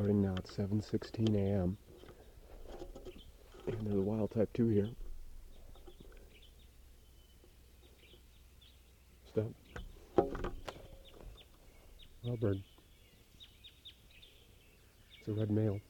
recording now at 7:16 a.m. And there's a wild type 2 here. Stop. Wild bird. It's a red male.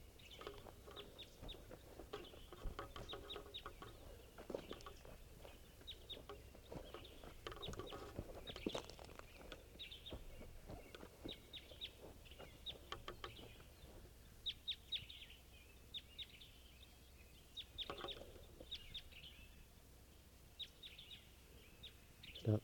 Stop.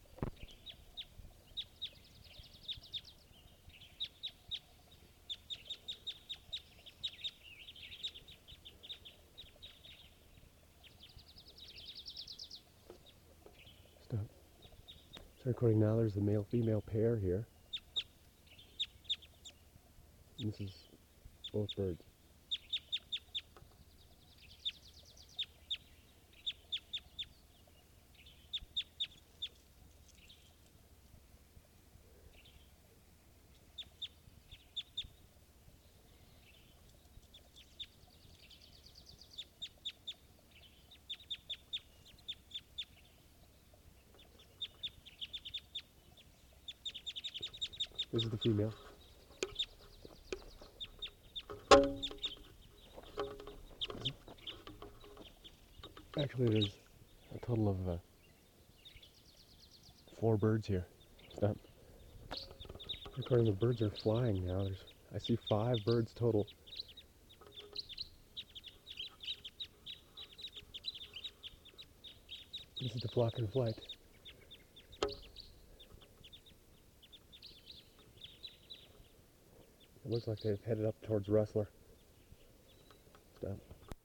Stop. Start recording now. There's the male-female pair here. And this is both birds. This is the female. Actually, there's a total of 4 birds here. Stop. Recording the birds are flying now. I see 5 birds total. This is the flock in flight. It looks like they've headed up towards Rustler. Stop.